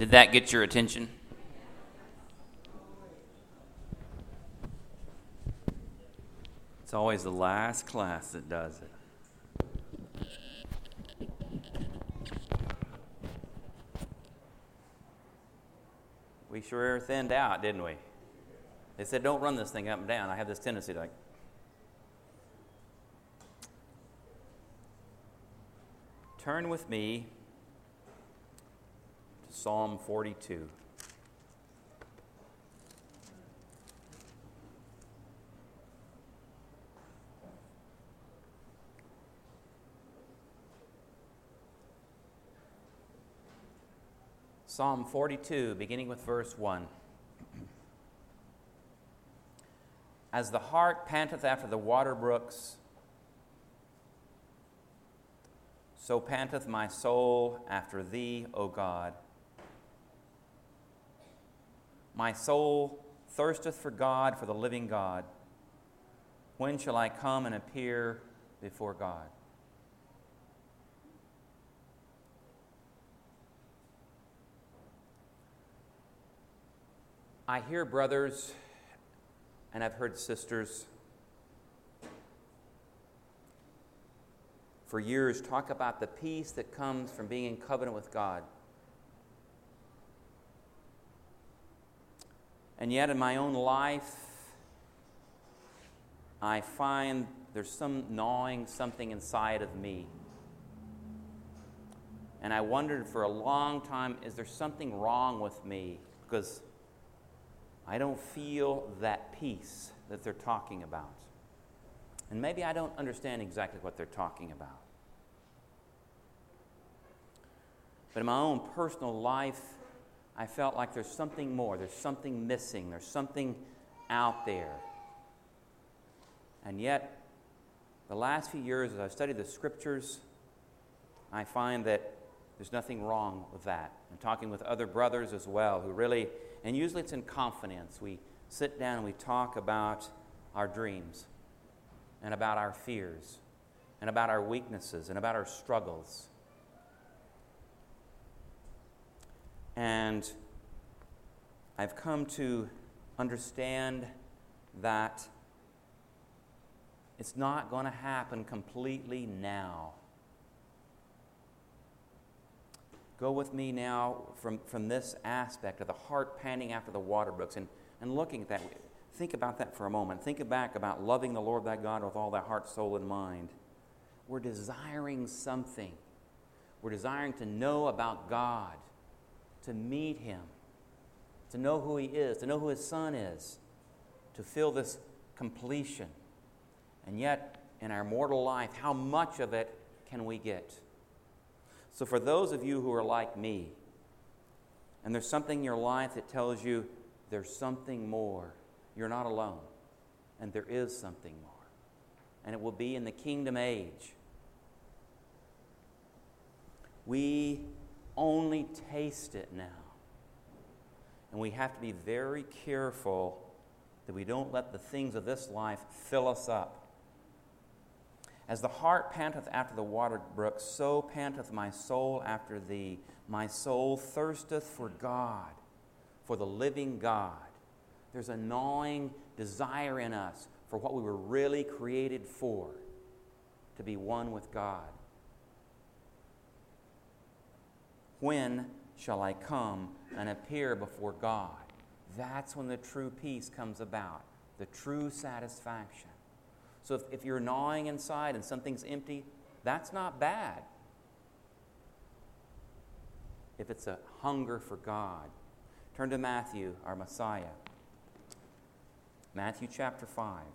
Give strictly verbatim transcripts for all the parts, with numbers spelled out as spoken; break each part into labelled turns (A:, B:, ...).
A: Did that get your attention? It's always the last class that does it. We sure thinned out, didn't we? They said, don't run this thing up and down. I have this tendency to like... Turn with me to Psalm forty-two. Psalm forty-two, beginning with verse one. As the hart panteth after the water brooks, so panteth my soul after thee, O God. My soul thirsteth for God, for the living God. When shall I come and appear before God? I hear brothers, and I've heard sisters for years talk about the peace that comes from being in covenant with God. And yet in my own life, I find there's some gnawing something inside of me. And I wondered for a long time, is there something wrong with me? Because I don't feel that peace that they're talking about. And maybe I don't understand exactly what they're talking about. But in my own personal life, I felt like there's something more. There's something missing. There's something out there. And yet, the last few years as I've studied the Scriptures, I find that there's nothing wrong with that. I'm talking with other brothers as well who really, and usually it's in confidence. We sit down and we talk about our dreams and about our fears and about our weaknesses and about our struggles. And I've come to understand that it's not going to happen completely now. Go with me now from, from this aspect of the heart panting after the water brooks and, and looking at that. Think about that for a moment. Think back about loving the Lord thy God with all thy heart, soul, and mind. We're desiring something. We're desiring to know about God, to meet Him, to know who He is, to know who His Son is, to feel this completion. And yet, in our mortal life, how much of it can we get? So for those of you who are like me, and there's something in your life that tells you there's something more, you're not alone. And there is something more. And it will be in the kingdom age. We only taste it now. And we have to be very careful that we don't let the things of this life fill us up. As the hart panteth after the water brooks, so panteth my soul after thee. My soul thirsteth for God, for the living God. There's a gnawing desire in us for what we were really created for, to be one with God. When shall I come and appear before God? That's when the true peace comes about, the true satisfaction. So if, if you're gnawing inside and something's empty, that's not bad. If it's a hunger for God. Turn to Matthew, our Messiah. Matthew chapter five.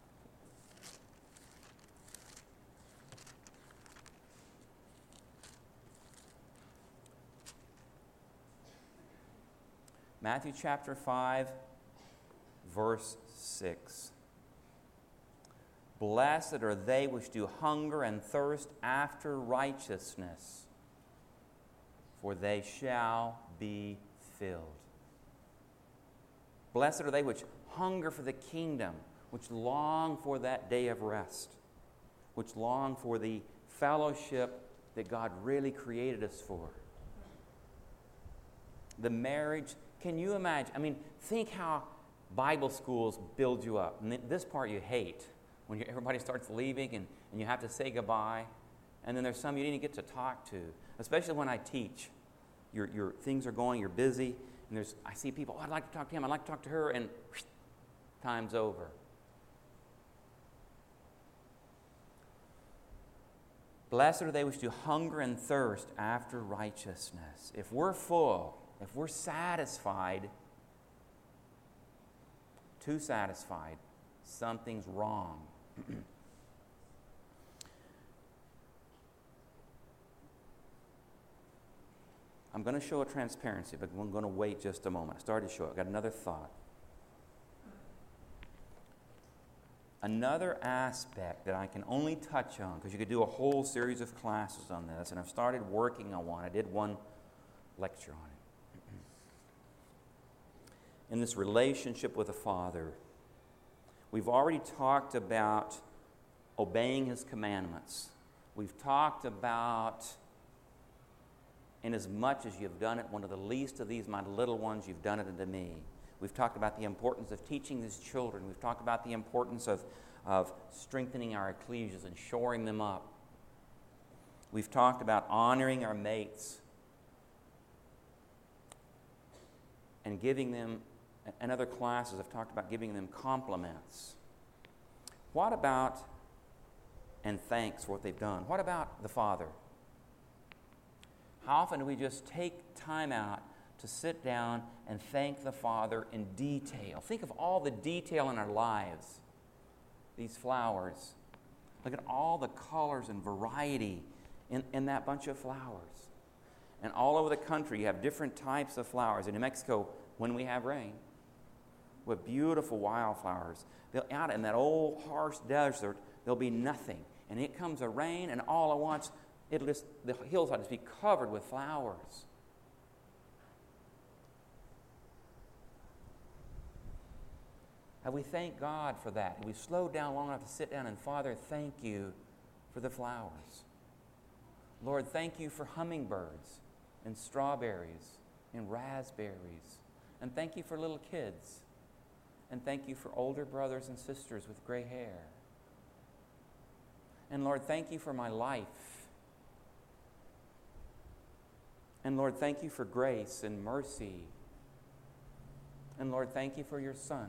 A: Matthew chapter five, verse six. Blessed are they which do hunger and thirst after righteousness, for they shall be filled. Blessed are they which hunger for the kingdom, which long for that day of rest, which long for the fellowship that God really created us for. the marriage. Can you imagine? I mean, think how Bible schools build you up. And this part you hate, when you, everybody starts leaving and, and you have to say goodbye. And then there's some you didn't get to talk to, especially when I teach. Your, your things are going, you're busy, and there's I see people, oh, I'd like to talk to him, I'd like to talk to her, and whoosh, time's over. Blessed are they which do hunger and thirst after righteousness. If we're full, if we're satisfied, too satisfied, something's wrong. I'm going to show a transparency, but I'm going to wait just a moment. I started to show it. I've got another thought. Another aspect that I can only touch on, because you could do a whole series of classes on this, and I've started working on one. I did one lecture on it. In this relationship with the Father, we've already talked about obeying His commandments. We've talked about, inasmuch as you've done it, one of the least of these, my little ones, you've done it unto me. We've talked about the importance of teaching these children. We've talked about the importance of, of strengthening our ecclesias and shoring them up. We've talked about honoring our mates and giving them, and other classes have talked about giving them compliments. What about, and thanks for what they've done, what about the Father? How often do we just take time out to sit down and thank the Father in detail? Think of all the detail in our lives. These flowers. Look at all the colors and variety in, in that bunch of flowers. And all over the country, you have different types of flowers. In New Mexico, when we have rain, we have beautiful wildflowers. They'll, out in that old harsh desert, there'll be nothing. And it comes a rain, and all at once, it'll just, the hillside will just be covered with flowers. Have we thanked God for that? Have we slowed down long enough to sit down and, Father, thank you for the flowers. Lord, thank you for hummingbirds and strawberries and raspberries. And thank you for little kids. And thank you for older brothers and sisters with gray hair. And Lord, thank you for my life. And Lord, thank you for grace and mercy. And Lord, thank you for your Son.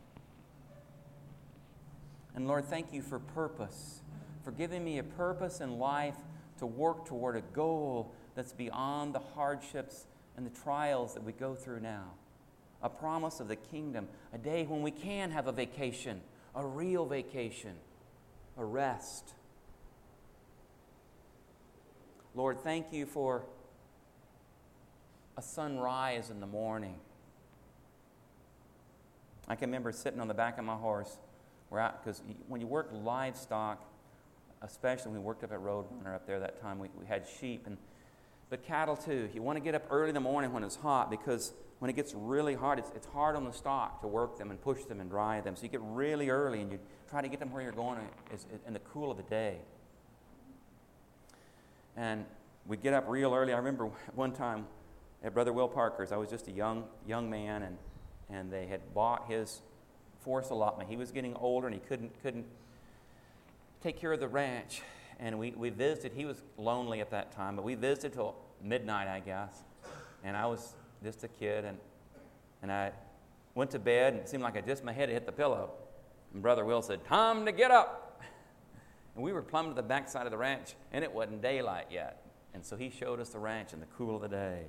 A: And Lord, thank you for purpose, for giving me a purpose in life to work toward a goal that's beyond the hardships and the trials that we go through now. A promise of the kingdom, a day when we can have a vacation, a real vacation, a rest. Lord, thank you for a sunrise in the morning. I can remember sitting on the back of my horse. We're out because when you work livestock, especially when we worked up at Roadrunner up there that time, we, we had sheep, and but cattle too. You want to get up early in the morning when it's hot, because when it gets really hard, it's, it's hard on the stock to work them and push them and dry them. So you get really early and you try to get them where you're going in the cool of the day. And we'd get up real early. I remember one time at Brother Will Parker's, I was just a young young man, and, and they had bought his forest allotment. He was getting older and he couldn't couldn't take care of the ranch. And we, we visited. He was lonely at that time, but we visited till midnight, I guess. And I was just a kid, and and I went to bed, and it seemed like I just my head hit the pillow. And Brother Will said, "Time to get up." And we were plumb to the backside of the ranch, and it wasn't daylight yet. And so he showed us the ranch in the cool of the day.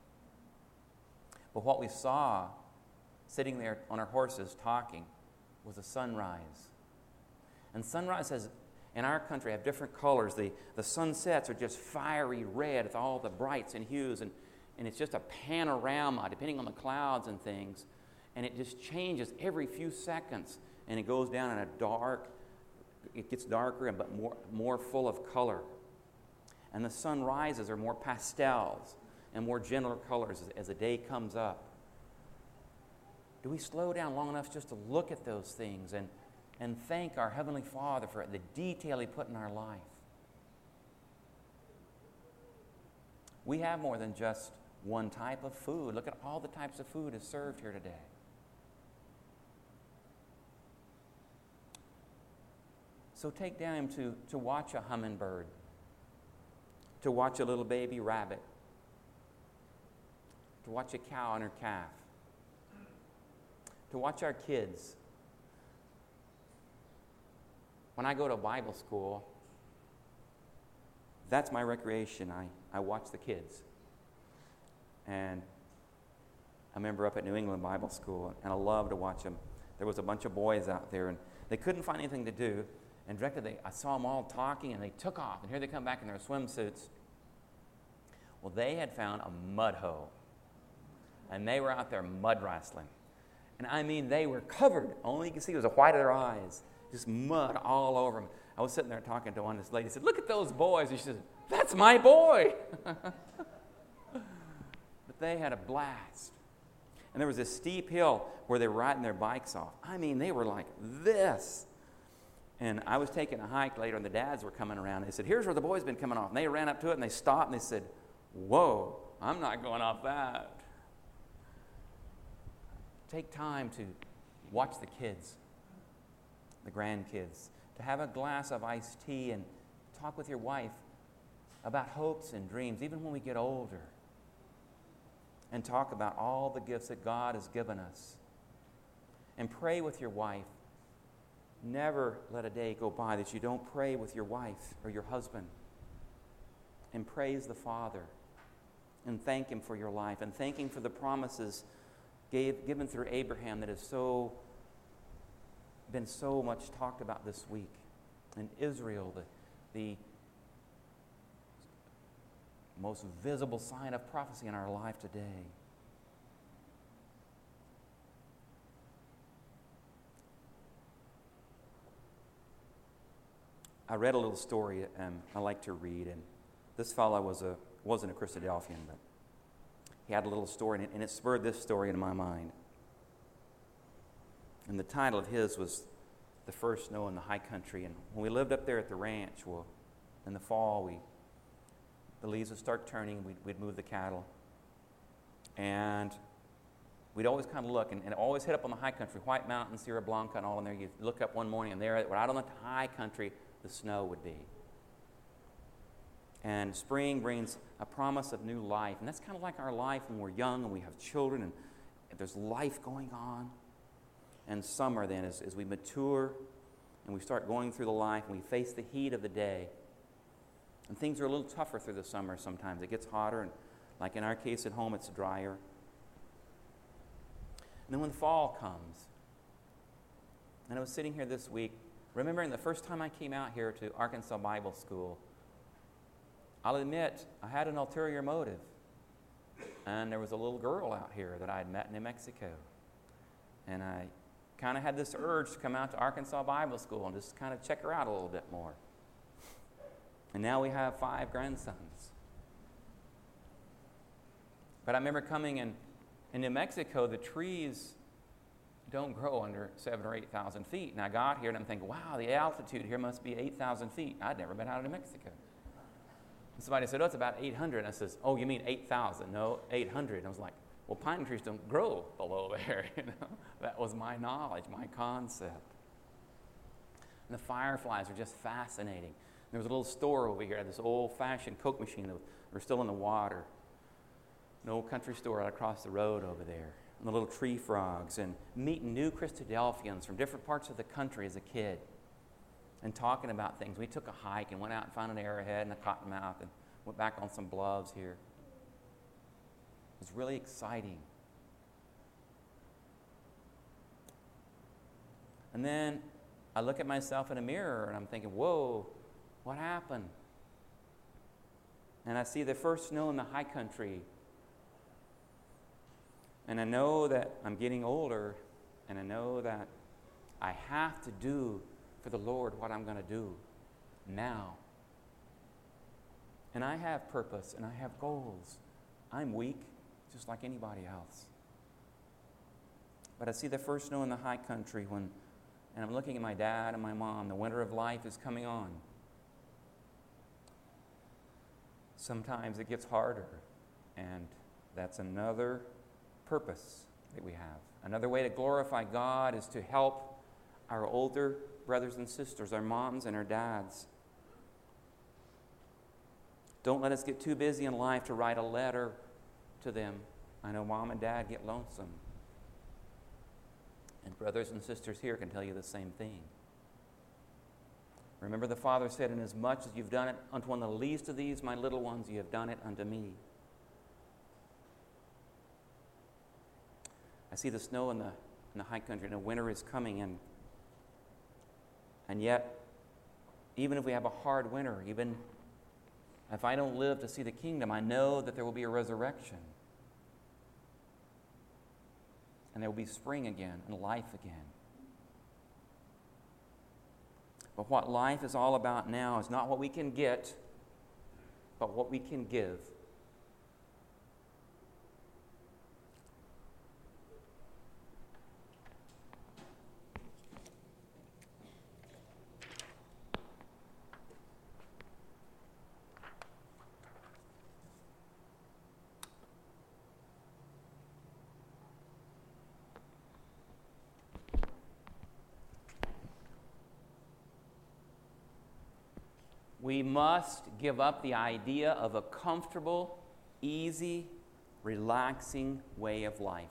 A: But what we saw, sitting there on our horses talking, was a sunrise. And sunrise has, in our country, have different colors. The, the sunsets are just fiery red with all the brights and hues, and, and it's just a panorama depending on the clouds and things. And it just changes every few seconds, and it goes down in a dark, it gets darker but more, more full of color. And the sunrises are more pastels and more gentler colors as, as the day comes up. Do we slow down long enough just to look at those things and, and thank our Heavenly Father for the detail He put in our life? We have more than just one type of food. Look at all the types of food is served here today. So take time to, to watch a hummingbird, to watch a little baby rabbit, to watch a cow and her calf, to watch our kids. When I go to Bible school, that's my recreation. I, I watch the kids. And I remember up at New England Bible School, and I love to watch them. There was a bunch of boys out there, and they couldn't find anything to do. And directly, they, I saw them all talking, and they took off. And here they come back in their swimsuits. Well, they had found a mud hole. And they were out there mud wrestling. And I mean, they were covered. Only you could see was the white of their eyes. Just mud all over them. I was sitting there talking to one. This lady said, "Look at those boys." And she said, "That's my boy." But they had a blast. And there was this steep hill where they were riding their bikes off. I mean, they were like this. And I was taking a hike later, and the dads were coming around. They said, "Here's where the boys been coming off." And they ran up to it, and they stopped, and they said, "Whoa, I'm not going off that." Take time to watch the kids, the grandkids, to have a glass of iced tea and talk with your wife about hopes and dreams, even when we get older, and talk about all the gifts that God has given us. And pray with your wife. Never let a day go by that you don't pray with your wife or your husband and praise the Father and thank Him for your life and thank Him for the promises gave, given through Abraham that has so been so much talked about this week. And Israel, the, the most visible sign of prophecy in our life today. I read a little story um, I like to read, and this fellow was a, wasn't a Christadelphian, but he had a little story, and it, and it spurred this story into my mind. And the title of his was The First Snow in the High Country. And when we lived up there at the ranch, well, in the fall, we the leaves would start turning, we'd, we'd move the cattle, and we'd always kind of look, and, and always hit up on the high country, White Mountains, Sierra Blanca, and all in there. You'd look up one morning, and there, out on the high country, the snow would be. And spring brings a promise of new life. And that's kind of like our life when we're young and we have children and there's life going on. And summer then, as, as we mature and we start going through the life and we face the heat of the day. And things are a little tougher through the summer sometimes. It gets hotter, and like in our case at home, it's drier. And then when fall comes, and I was sitting here this week, remembering the first time I came out here to Arkansas Bible School, I'll admit I had an ulterior motive. And there was a little girl out here that I had met in New Mexico. And I kind of had this urge to come out to Arkansas Bible School and just kind of check her out a little bit more. And now we have five grandsons. But I remember coming in, in New Mexico, the trees don't grow under seven or eight thousand feet. And I got here and I'm thinking, wow, the altitude here must be eight thousand feet. I'd never been out of New Mexico. And somebody said, "Oh, it's about eight hundred." And I says, "Oh, you mean eight thousand? No, eight hundred. And I was like, well, pine trees don't grow below there. You know, that was my knowledge, my concept. And the fireflies are just fascinating. There was a little store over here, this old-fashioned Coke machine that was still in the water. An old country store right across the road over there. And the little tree frogs, and meeting new Christadelphians from different parts of the country as a kid, and talking about things. We took a hike and went out and found an arrowhead and a cottonmouth and went back on some bluffs here. It was really exciting. And then I look at myself in a mirror and I'm thinking, whoa, what happened? And I see the first snow in the high country. And I know that I'm getting older, and I know that I have to do for the Lord what I'm going to do now. And I have purpose, and I have goals. I'm weak, just like anybody else. But I see the first snow in the high country when, and I'm looking at my dad and my mom. The winter of life is coming on. Sometimes it gets harder, and That's another purpose that we have. Another way to glorify God is to help our older brothers and sisters, our moms and our dads. Don't let us get too busy in life to write a letter to them. I know mom and dad get lonesome. And brothers and sisters here can tell you the same thing. Remember, the Father said, "Inasmuch as you've done it unto one of the least of these, my little ones, you have done it unto me." I see the snow in the, in the high country, and the winter is coming, and, and yet, even if we have a hard winter, even if I don't live to see the kingdom, I know that there will be a resurrection. And there will be spring again and life again. But what life is all about now is not what we can get, but what we can give. We must give up the idea of a comfortable, easy, relaxing way of life.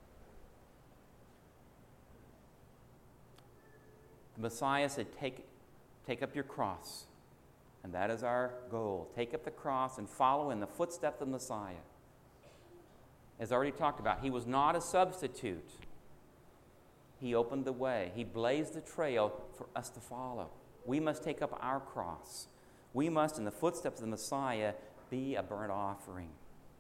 A: The Messiah said, take, take up your cross. And that is our goal. Take up the cross and follow in the footsteps of the Messiah. As already talked about, he was not a substitute. He opened the way. He blazed the trail for us to follow. We must take up our cross. We must, in the footsteps of the Messiah, be a burnt offering.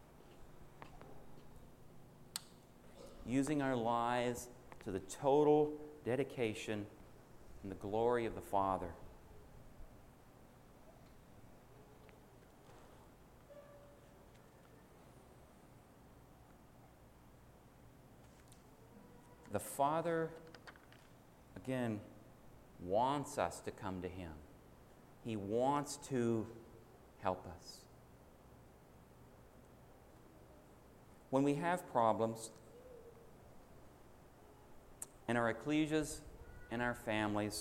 A: Using our lives to the total dedication and the glory of the Father. The Father, again, wants us to come to Him. He wants to help us. When we have problems in our ecclesias, in our families,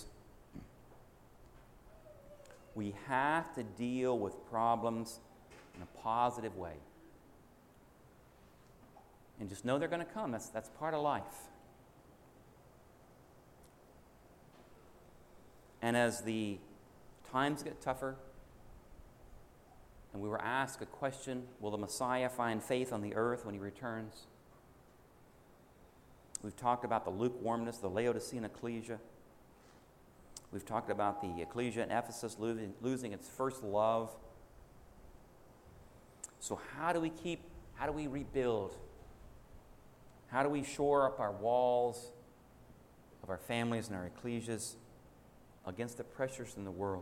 A: we have to deal with problems in a positive way. And just know they're going to come. That's, that's part of life. And as the times get tougher, and we were asked a question, will the Messiah find faith on the earth when He returns? We've talked about the lukewarmness of the Laodicean ecclesia. We've talked about the ecclesia in Ephesus losing, losing its first love. So how do we keep, how do we rebuild? How do we shore up our walls of our families and our ecclesias against the pressures in the world?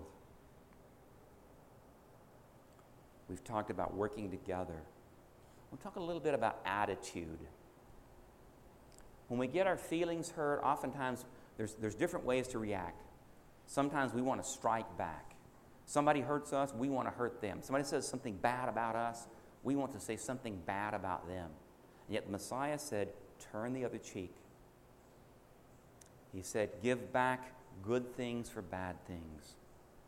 A: We've talked about working together. We'll talk a little bit about attitude. When we get our feelings hurt, oftentimes there's, there's different ways to react. Sometimes we want to strike back. Somebody hurts us, we want to hurt them. Somebody says something bad about us, we want to say something bad about them. And yet the Messiah said, turn the other cheek. He said, give back good things for bad things.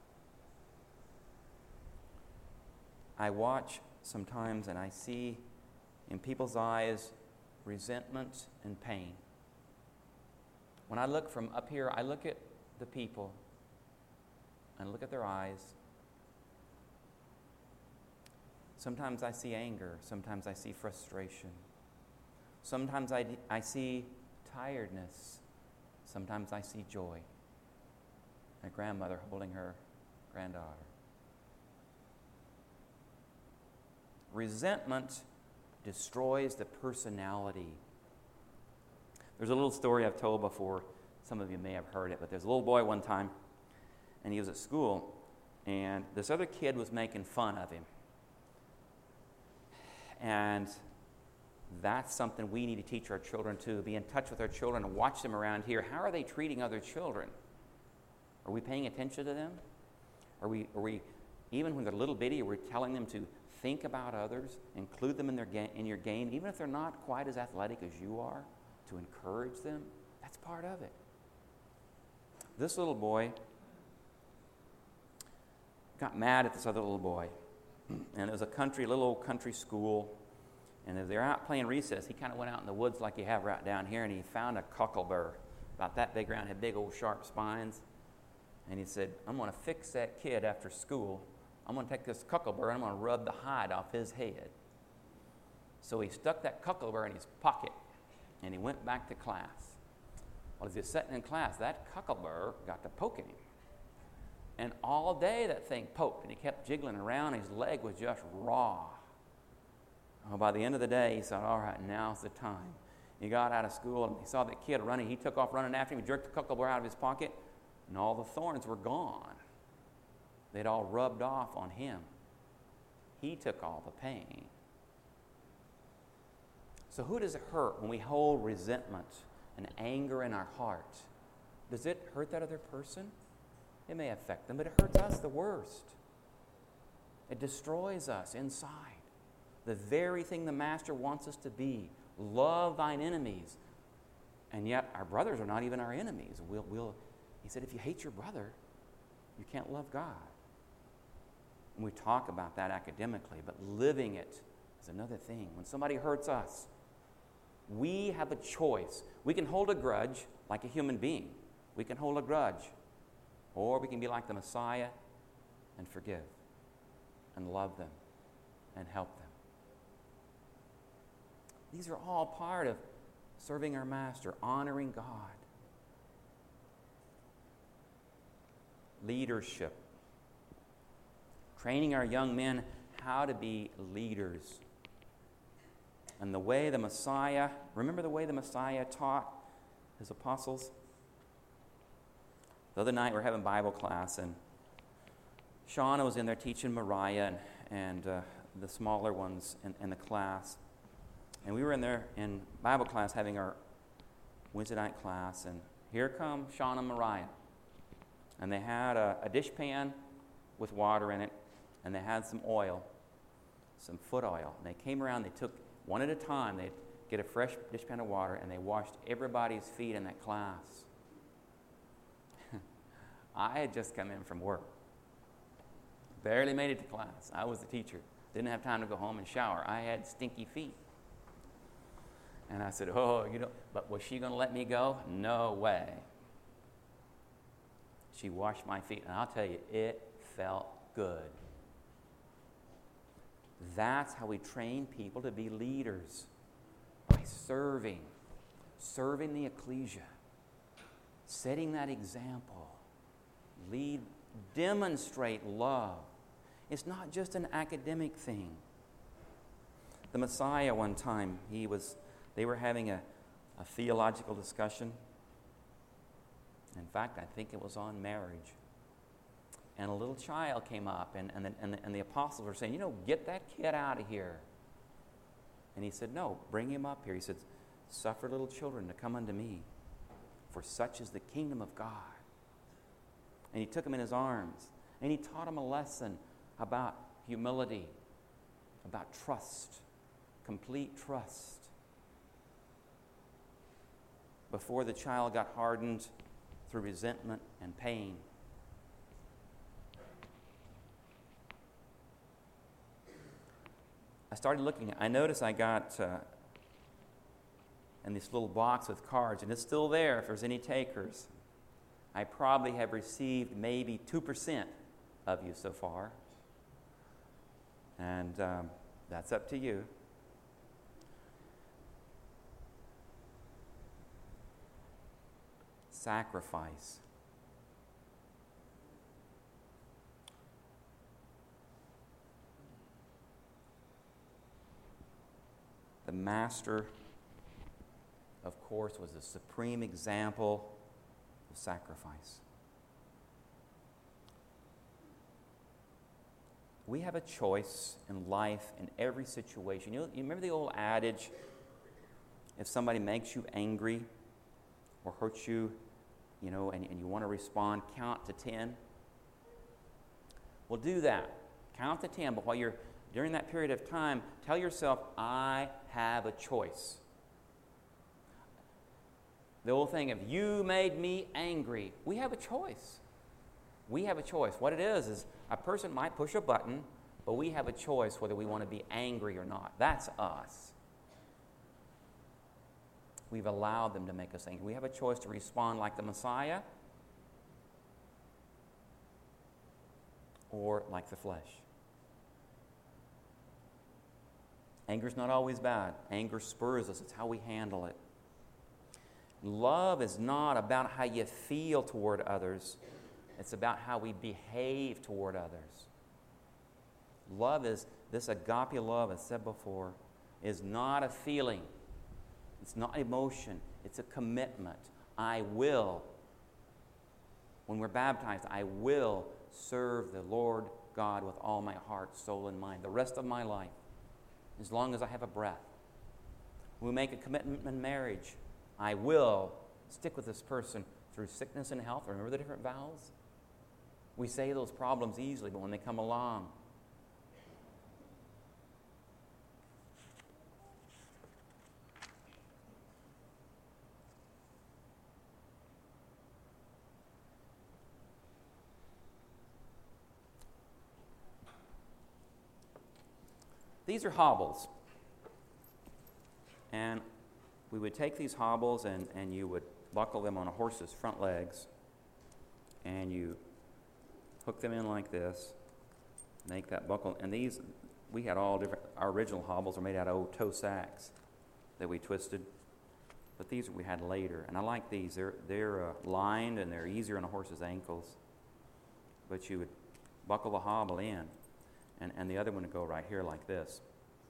A: I watch sometimes and I see in people's eyes resentment and pain. When I look from up here, I look at the people and look at their eyes. Sometimes I see anger. Sometimes I see frustration. Sometimes I, I see tiredness. Sometimes I see joy. My grandmother holding her granddaughter. Resentment destroys the personality. There's a little story I've told before. Some of you may have heard it, but there's a little boy one time, and he was at school, and this other kid was making fun of him. And that's something we need to teach our children too. Be in touch with our children and watch them around here. How are they treating other children? Are we paying attention to them? Are we, are we even when they're little bitty, are we telling them to think about others, include them in, their ga- in your game, even if they're not quite as athletic as you are, to encourage them. That's part of it. This little boy got mad at this other little boy. And it was a country, little old country school. And as they were out playing recess, he kind of went out in the woods like you have right down here, and he found a cocklebur about that big around, had big old sharp spines. And he said, I'm going to fix that kid after school. I'm going to take this cocklebur and I'm going to rub the hide off his head. So he stuck that cocklebur in his pocket, and he went back to class. Well, as he was sitting in class, that cocklebur got to poking him. And all day that thing poked, and he kept jiggling around. His leg was just raw. Well, by the end of the day, he thought, all right, now's the time. He got out of school, and he saw that kid running. He took off running after him. He jerked the cocklebur out of his pocket, and all the thorns were gone. They'd all rubbed off on him. He took all the pain. So who does it hurt when we hold resentment and anger in our heart? Does it hurt that other person? It may affect them, but it hurts us the worst. It destroys us inside. The very thing the Master wants us to be. Love thine enemies. And yet our brothers are not even our enemies. We'll, we'll, he said, if you hate your brother, you can't love God. And we talk about that academically, but living it is another thing. When somebody hurts us, we have a choice. We can hold a grudge like a human being. We can hold a grudge. Or we can be like the Messiah and forgive and love them and help them. These are all part of serving our Master, honoring God. Leadership. Training our young men how to be leaders. And the way the Messiah, remember the way the Messiah taught his apostles? The other night we were having Bible class, and Shauna was in there teaching Mariah and, and uh, the smaller ones in, in the class. And we were in there in Bible class having our Wednesday night class, and here come Shauna and Mariah. And they had a, a dish pan with water in it, and they had some oil, some foot oil. And they came around, they took one at a time, they'd get a fresh dish pan of water, and they washed everybody's feet in that class. I had just come in from work. Barely made it to class. I was the teacher. Didn't have time to go home and shower. I had stinky feet. And I said, oh, you know, but was she going to let me go? No way. She washed my feet, and I'll tell you, it felt good. That's how we train people to be leaders, by serving, serving the ecclesia, setting that example. Lead, demonstrate love. It's not just an academic thing. The Messiah, one time, he was, they were having a, a theological discussion. In fact, I think it was on marriage. And a little child came up, and, and, the, and, the, and the apostles were saying, you know, get that kid out of here. And he said, no, bring him up here. He said, suffer little children to come unto me, for such is the kingdom of God. And he took him in his arms, and he taught him a lesson about humility, about trust, complete trust. Before the child got hardened through resentment and pain. I started looking, I noticed I got uh, in this little box with cards, and it's still there if there's any takers. I probably have received maybe two percent of you so far. And um, that's up to you. Sacrifice. The Master, of course, was the supreme example of sacrifice. We have a choice in life in every situation. You, know, you remember the old adage, if somebody makes you angry or hurts you, you know, and, and you want to respond, count to ten. Well, do that. Count to ten, but while you're during that period of time, tell yourself, I have a choice. The old thing of, you made me angry. We have a choice. We have a choice. What it is, is a person might push a button, but we have a choice whether we want to be angry or not. That's us. We've allowed them to make us angry. We have a choice to respond like the Messiah or like the flesh. Anger's not always bad. Anger spurs us. It's how we handle it. Love is not about how you feel toward others. It's about how we behave toward others. Love is, this agape love, as said before, is not a feeling. It's not emotion. It's a commitment. I will. When we're baptized, I will serve the Lord God with all my heart, soul, and mind the rest of my life, as long as I have a breath. When we make a commitment in marriage, I will stick with this person through sickness and health. Remember the different vows? We say those problems easily, but when they come along, these are hobbles. And we would take these hobbles and, and you would buckle them on a horse's front legs. And you hook them in like this. Make that buckle. And these, we had all different, our original hobbles were made out of old toe sacks that we twisted. But these we had later. And I like these. They're, they're uh, lined and they're easier on a horse's ankles. But you would buckle the hobble in. And, and the other one would go right here like this.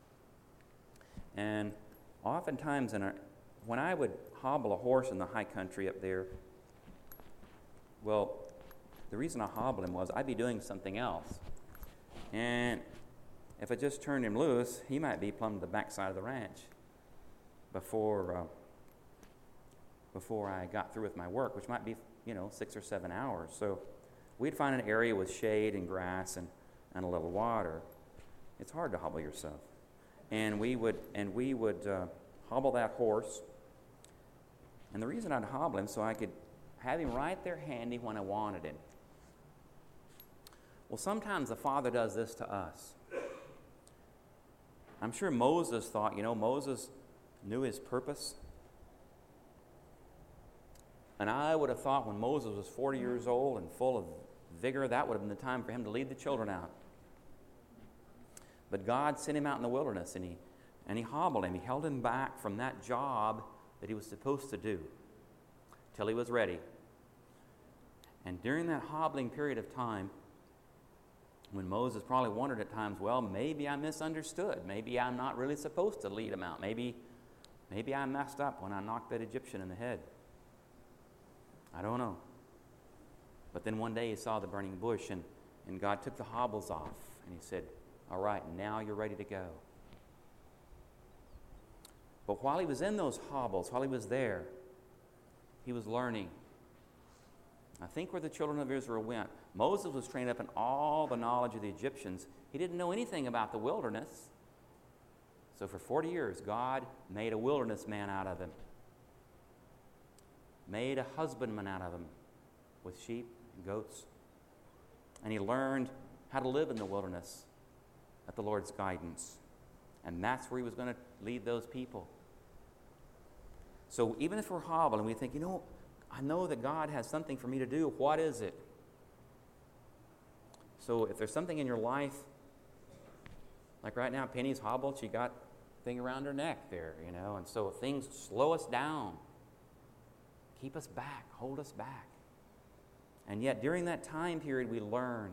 A: And oftentimes, in our, when I would hobble a horse in the high country up there, well, the reason I hobbled him was I'd be doing something else. And if I just turned him loose, he might be plumb to the backside of the ranch before, uh, before I got through with my work, which might be, you know, six or seven hours. So we'd find an area with shade and grass and and a little water. It's hard to hobble yourself. And we would and we would uh, hobble that horse. And the reason I'd hobble him so I could have him right there handy when I wanted him. Well, sometimes the Father does this to us. I'm sure Moses thought, you know, Moses knew his purpose. And I would have thought when Moses was forty years old and full of vigor, that would have been the time for him to lead the children out. But God sent him out in the wilderness, and he, and he hobbled him. He held him back from that job that he was supposed to do till he was ready. And during that hobbling period of time, when Moses probably wondered at times, well, maybe I misunderstood. Maybe I'm not really supposed to lead him out. Maybe, maybe I messed up when I knocked that Egyptian in the head. I don't know. But then one day he saw the burning bush, and, and God took the hobbles off, and he said, all right, now you're ready to go. But while he was in those hobbles, while he was there, he was learning. I think where the children of Israel went, Moses was trained up in all the knowledge of the Egyptians. He didn't know anything about the wilderness. So for forty years, God made a wilderness man out of him. Made a husbandman out of him with sheep and goats. And he learned how to live in the wilderness at the Lord's guidance. And that's where he was going to lead those people. So even if we're hobbling, we think, you know, I know that God has something for me to do. What is it? So if there's something in your life, like right now, Penny's hobbled, she got a thing around her neck there, you know, and so things slow us down, keep us back, hold us back. And yet during that time period, we learn.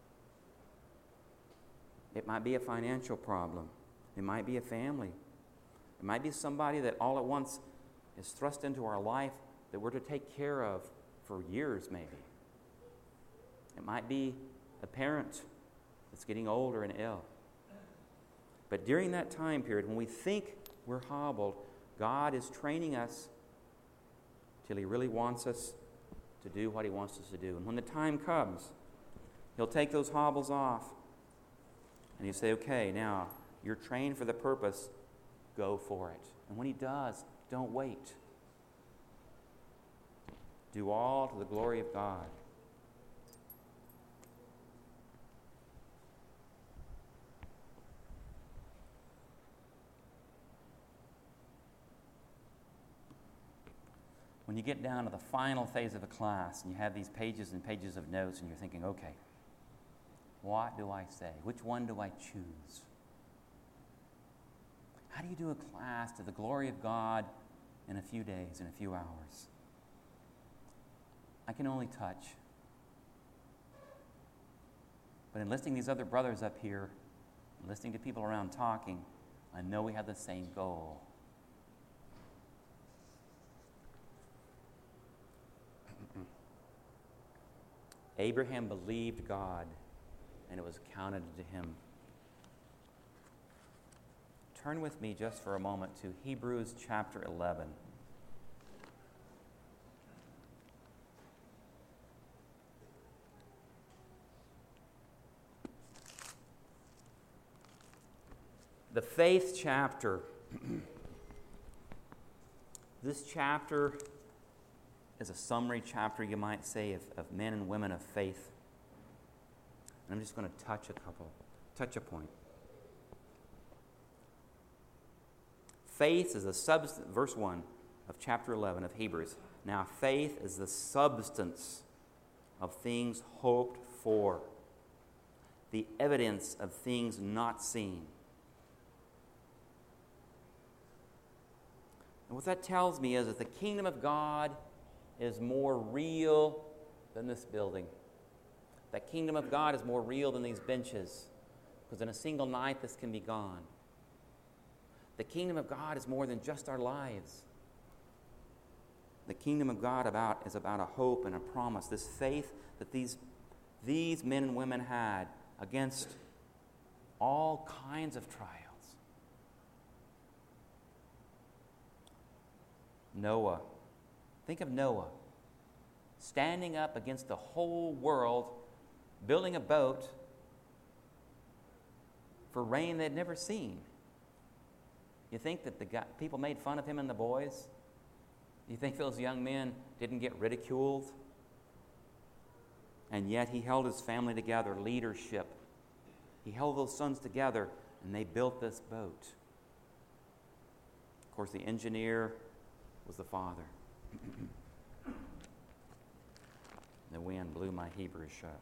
A: It might be a financial problem. It might be a family. It might be somebody that all at once is thrust into our life that we're to take care of for years maybe. It might be a parent that's getting older and ill. But during that time period, when we think we're hobbled, God is training us till He really wants us to do what He wants us to do. And when the time comes, He'll take those hobbles off, And you say, okay, now you're trained for the purpose, go for it. And when he does, don't wait. Do all to the glory of God. When you get down to the final phase of a class and you have these pages and pages of notes and you're thinking, okay, what do I say? Which one do I choose? How do you do a class to the glory of God in a few days, in a few hours? I can only touch. But in listening to these other brothers up here, and listening to people around talking, I know we have the same goal. Abraham believed God, and it was counted to him. Turn with me just for a moment to Hebrews chapter eleven. The faith chapter. This chapter is a summary chapter, you might say, of, of men and women of faith. And I'm just going to touch a couple, touch a point. Faith is the substance, verse one of chapter eleven of Hebrews. Now, faith is the substance of things hoped for, the evidence of things not seen. And what that tells me is that the kingdom of God is more real than this building. That kingdom of God is more real than these benches, because in a single night this can be gone. The kingdom of God is more than just our lives. The kingdom of God about is about a hope and a promise, this faith that these, these men and women had against all kinds of trials. Noah. Think of Noah standing up against the whole world, building a boat for rain they'd never seen. You think that the guy, people made fun of him and the boys? You think those young men didn't get ridiculed? And yet he held his family together, leadership. He held those sons together, and they built this boat. Of course, the engineer was the father. The wind blew my Hebrew shut.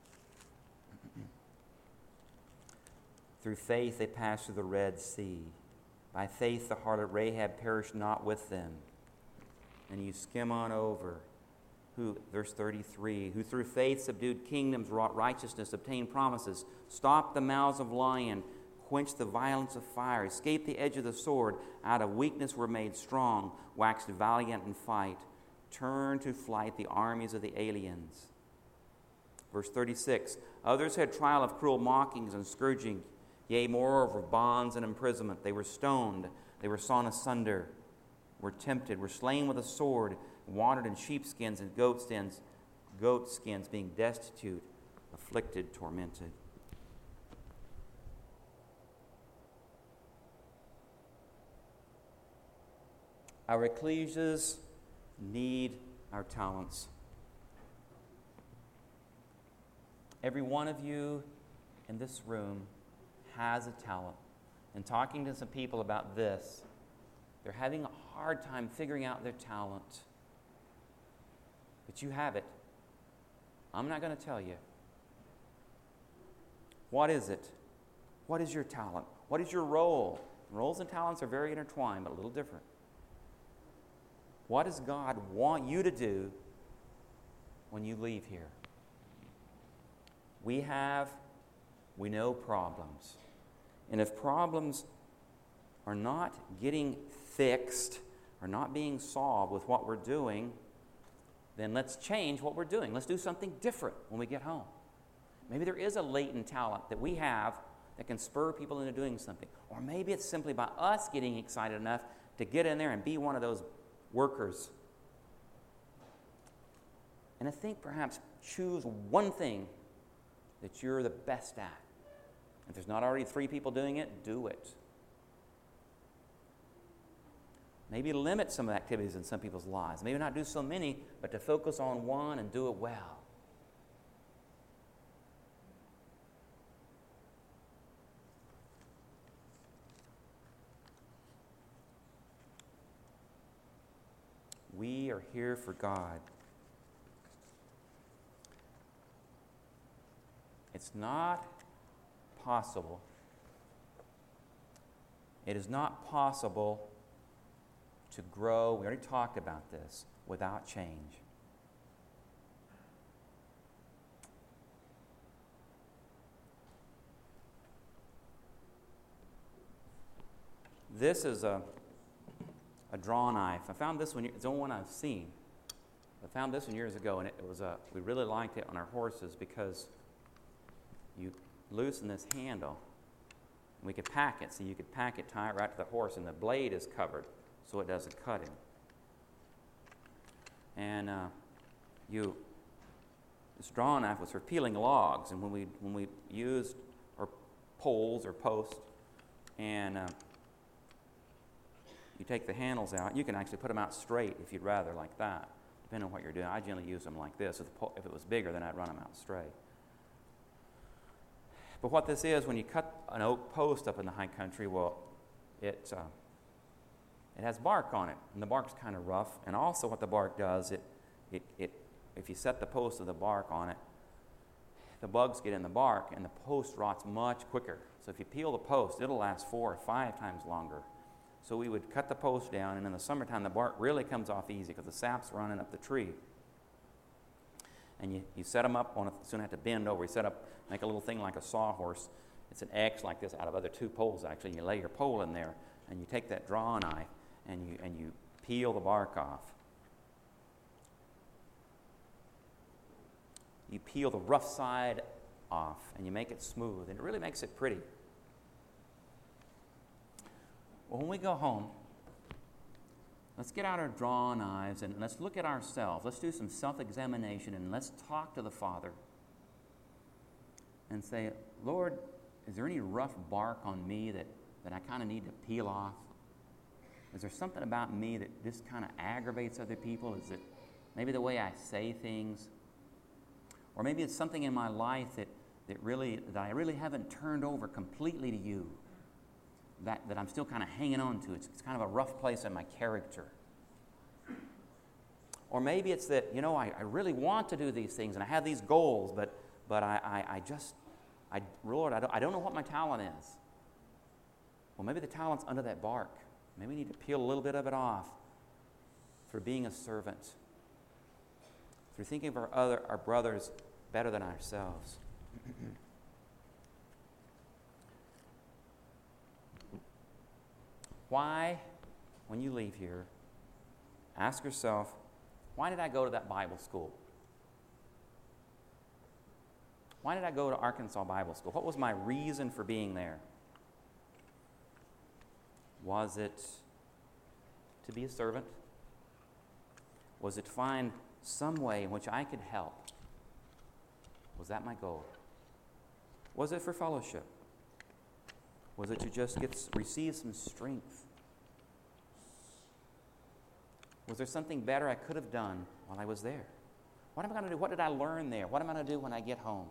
A: Through faith they passed through the Red Sea. By faith the harlot Rahab perished not with them. And you skim on over. Who, verse thirty-three, who through faith subdued kingdoms, wrought righteousness, obtained promises, stopped the mouths of lions, quenched the violence of fire, escaped the edge of the sword, out of weakness were made strong, waxed valiant in fight, turned to flight the armies of the aliens. Verse thirty-six, others had trial of cruel mockings and scourging, yea, moreover, bonds and imprisonment. They were stoned, they were sawn asunder, were tempted, were slain with a sword, wandered in sheepskins and goat skins, goat skins, being destitute, afflicted, tormented. Our ecclesias need our talents. Every one of you in this room has a talent. And talking to some people about this, they're having a hard time figuring out their talent. But you have it. I'm not going to tell you. What is it? What is your talent? What is your role? Roles and talents are very intertwined, but a little different. What does God want you to do when you leave here? We have, we know problems. And if problems are not getting fixed or not being solved with what we're doing, then let's change what we're doing. Let's do something different when we get home. Maybe there is a latent talent that we have that can spur people into doing something. Or maybe it's simply by us getting excited enough to get in there and be one of those workers. And I think perhaps choose one thing that you're the best at. If there's not already three people doing it, do it. Maybe limit some activities in some people's lives. Maybe not do so many, but to focus on one and do it well. We are here for God. It's not possible. It is not possible to grow, we already talked about this, without change. This is a a draw knife. I found this one. It's the only one I've seen. I found this one years ago, and it, it was a. We really liked it on our horses because you loosen this handle, and we could pack it. So you could pack it, tie it right to the horse, and the blade is covered, so it doesn't cut him. And uh, you, this draw knife was for peeling logs, and when we when we used our poles or posts, and uh, you take the handles out. You can actually put them out straight if you'd rather, like that, depending on what you're doing. I generally use them like this. If, the po- if it was bigger, then I'd run them out straight. But what this is, when you cut an oak post up in the high country, well, it uh, it has bark on it, and the bark's kind of rough. And also, what the bark does, it it it if you set the post with the bark on it, the bugs get in the bark, and the post rots much quicker. So if you peel the post, it'll last four or five times longer. So we would cut the post down, and in the summertime, the bark really comes off easy because the sap's running up the tree. And you, you set them up on a, soon have to bend over. You set up, make a little thing like a sawhorse. It's an X like this out of other two poles, actually. You lay your pole in there, and you take that draw knife, and you and you peel the bark off. You peel the rough side off, and you make it smooth, and it really makes it pretty. Well, when we go home, let's get out our draw knives and let's look at ourselves. Let's do some self-examination and let's talk to the Father and say, Lord, is there any rough bark on me that, that I kind of need to peel off? Is there something about me that just kind of aggravates other people? Is it maybe the way I say things? Or maybe it's something in my life that, that, really, that I really haven't turned over completely to you. That, that I'm still kind of hanging on to. It's, it's kind of a rough place in my character. Or maybe it's that, you know, I, I really want to do these things and I have these goals, but but I, I, I just, I, Lord, I don't, I don't know what my talent is. Well, maybe the talent's under that bark. Maybe we need to peel a little bit of it off through being a servant, through thinking of our other, our brothers better than ourselves. Why, when you leave here, ask yourself, why did I go to that Bible school? Why did I go to Arkansas Bible School? What was my reason for being there? Was it to be a servant? Was it to find some way in which I could help? Was that my goal? Was it for fellowship? Was it to just get receive some strength? Was there something better I could have done while I was there? What am I going to do? What did I learn there? What am I going to do when I get home?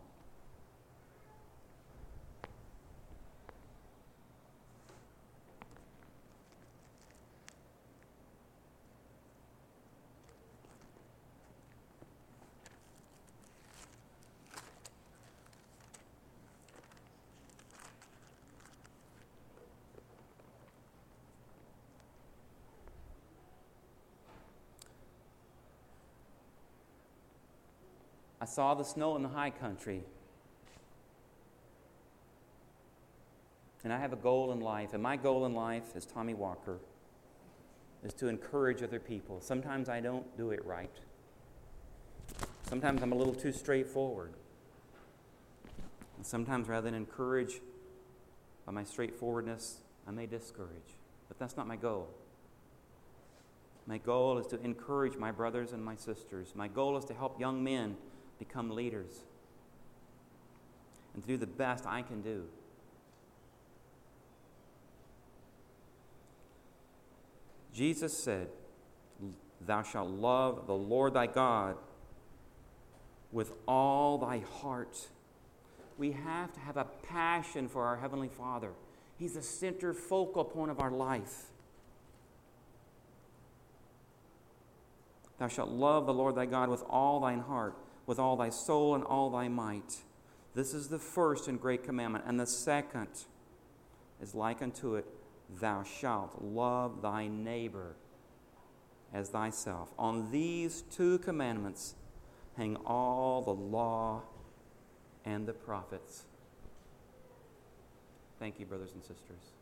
A: I saw the snow in the high country. And I have a goal in life. And my goal in life, as Tommy Walker, is to encourage other people. Sometimes I don't do it right. Sometimes I'm a little too straightforward. And sometimes rather than encourage by my straightforwardness, I may discourage. But that's not my goal. My goal is to encourage my brothers and my sisters. My goal is to help young men become leaders and to do the best I can do Jesus said, thou shalt love the Lord thy God with all thy heart. We have to have a passion for our Heavenly Father. He's the center focal point of our life. Thou shalt love the Lord thy God with all thine heart, with all thy soul and all thy might. This is the first and great commandment. And the second is like unto it, thou shalt love thy neighbor as thyself. On these two commandments hang all the law and the prophets. Thank you, brothers and sisters.